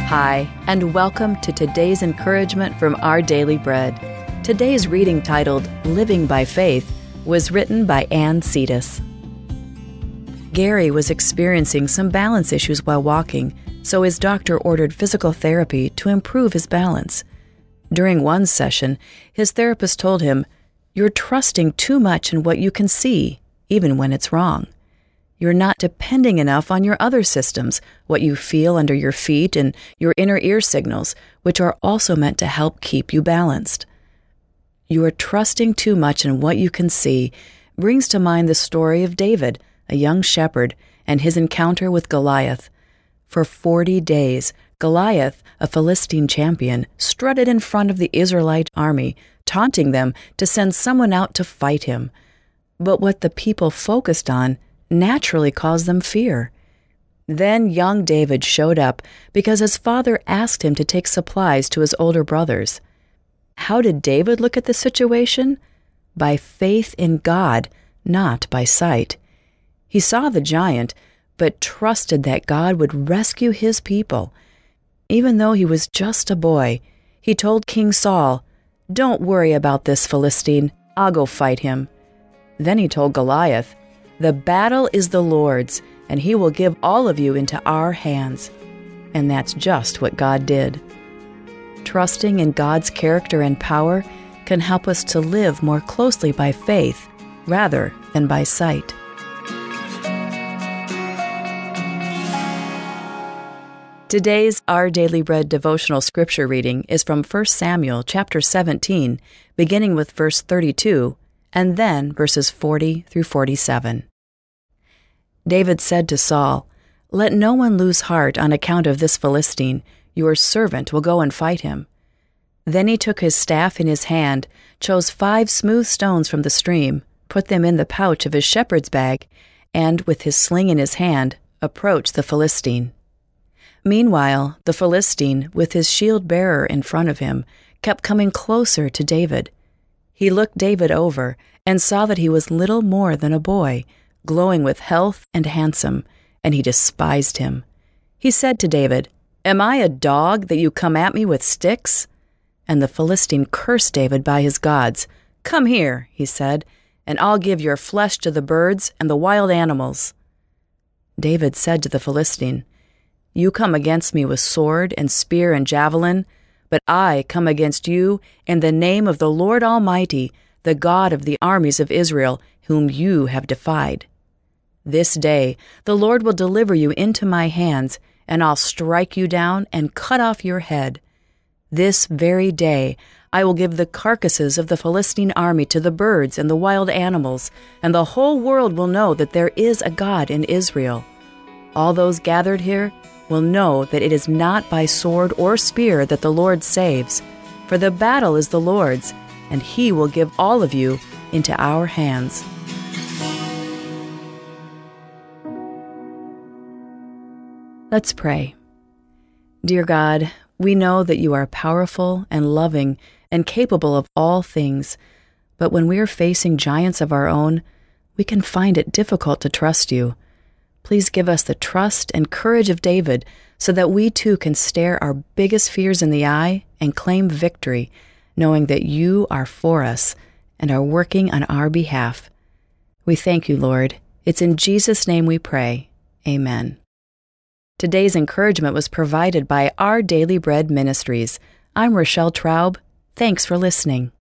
Hi, and welcome to today's encouragement from Our Daily Bread. Today's reading, titled Living by Faith, was written by Ann Cetus. Gary was experiencing some balance issues while walking, so his doctor ordered physical therapy to improve his balance. During one session, his therapist told him, "You're trusting too much in what you can see, even when it's wrong. You're not depending enough on your other systems, what you feel under your feet and your inner ear signals, which are also meant to help keep you balanced." "You are trusting too much in what you can see" brings to mind the story of David, a young shepherd, and his encounter with Goliath. For 40 days, Goliath, a Philistine champion, strutted in front of the Israelite army, taunting them to send someone out to fight him. But what the people focused on naturally caused them fear. Then young David showed up because his father asked him to take supplies to his older brothers. How did David look at the situation? By faith in God, not by sight. He saw the giant, but trusted that God would rescue his people. Even though he was just a boy, he told King Saul, "Don't worry about this Philistine, I'll go fight him." Then he told Goliath, "The battle is the Lord's, and he will give all of you into our hands." And that's just what God did. Trusting in God's character and power can help us to live more closely by faith rather than by sight. Today's Our Daily Bread devotional scripture reading is from 1 Samuel chapter 17, beginning with verse 32, and then verses 40 through 47. David said to Saul, "Let no one lose heart on account of this Philistine. Your servant will go and fight him." Then he took his staff in his hand, chose 5 smooth stones from the stream, put them in the pouch of his shepherd's bag, and, with his sling in his hand, approached the Philistine. Meanwhile, the Philistine, with his shield-bearer in front of him, kept coming closer to David. He looked David over and saw that he was little more than a boy, glowing with health and handsome, and he despised him. He said to David, "Am I a dog that you come at me with sticks?" And the Philistine cursed David by his gods. "Come here," he said, "and I'll give your flesh to the birds and the wild animals." David said to the Philistine, "You come against me with sword and spear and javelin, but I come against you in the name of the Lord Almighty, the God of the armies of Israel, whom you have defied. This day the Lord will deliver you into my hands, and I'll strike you down and cut off your head. This very day I will give the carcasses of the Philistine army to the birds and the wild animals, and the whole world will know that there is a God in Israel. All those gathered here will know that it is not by sword or spear that the Lord saves, for the battle is the Lord's, and he will give all of you into our hands." Let's pray. Dear God, we know that you are powerful and loving and capable of all things, but when we are facing giants of our own, we can find it difficult to trust you. Please give us the trust and courage of David so that we too can stare our biggest fears in the eye and claim victory, knowing that you are for us and are working on our behalf. We thank you, Lord. It's in Jesus' name we pray. Amen. Today's encouragement was provided by Our Daily Bread Ministries. I'm Rochelle Traub. Thanks for listening.